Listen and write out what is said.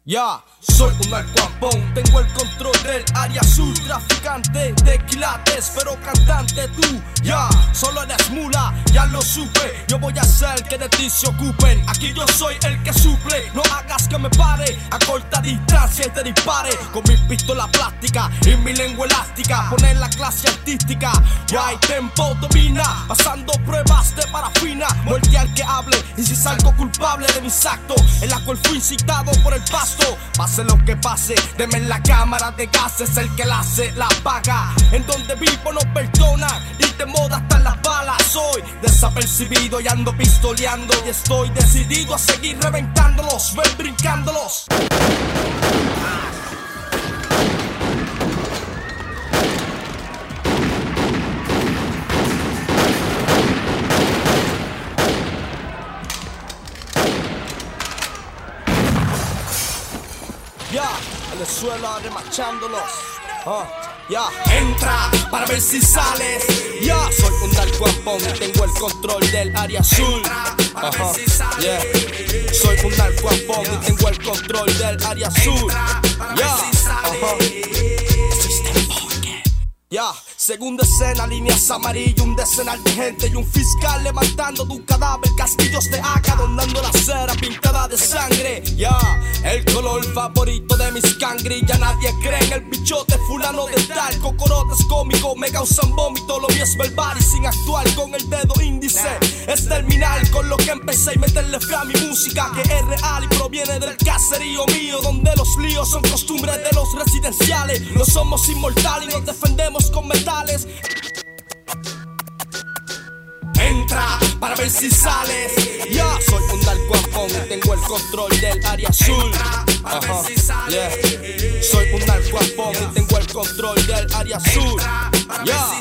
Ya, soy un narcoapón, tengo el control del área azul. Traficante de quilates, pero cantante tú. Ya, solo eres mula, ya lo supe. Yo voy a hacer que de ti se ocupen. Aquí yo soy el que suple. No hagas que me pare a corta distancia y te dispare con mi pistola plástica y mi lengua elástica. Poner la clase artística, ya hay tempo domina. Pasando pruebas de parafina. Muerte al que hable, y si salgo culpable de mis actos en la cual fui incitado por el pasto. Pase lo que pase, deme en la cámara de gases. El que la hace, la paga. En donde vivo no perdona y te moda hasta las balas. Soy desapercibido y ando pistoleando. Y estoy decidido a seguir reventándolos. Ven brincándolos. Ya, en el suelo remachándolos. Ya, entra para ver si sales. Ya, soy un narcoapón y tengo el control del área azul. Yeah. Soy un narcoapón y tengo el control del área azul. Ya, ya, segunda escena, líneas amarillas, un decenal de gente y un fiscal levantando tu cadáver, castillos de Aca, donando la cera pintada de sangre. Ya, el color favorito de mis cangri, ya nadie cree en el bichote fulano de tal. Cocorotes cómicos me causan vómito, lo mío es verbal y sin actuar con el dedo índice. Es terminar con lo que empecé y meterle fe a mi música, que es real y proviene del caserío mío, donde los líos son costumbres de los residenciales. No somos inmortales y nos defendemos con metales. Entra para ver si sales. Ya, soy un narcoapón y tengo el control del área azul. Yeah. Soy un narcoapón y tengo el control del área azul. Ya.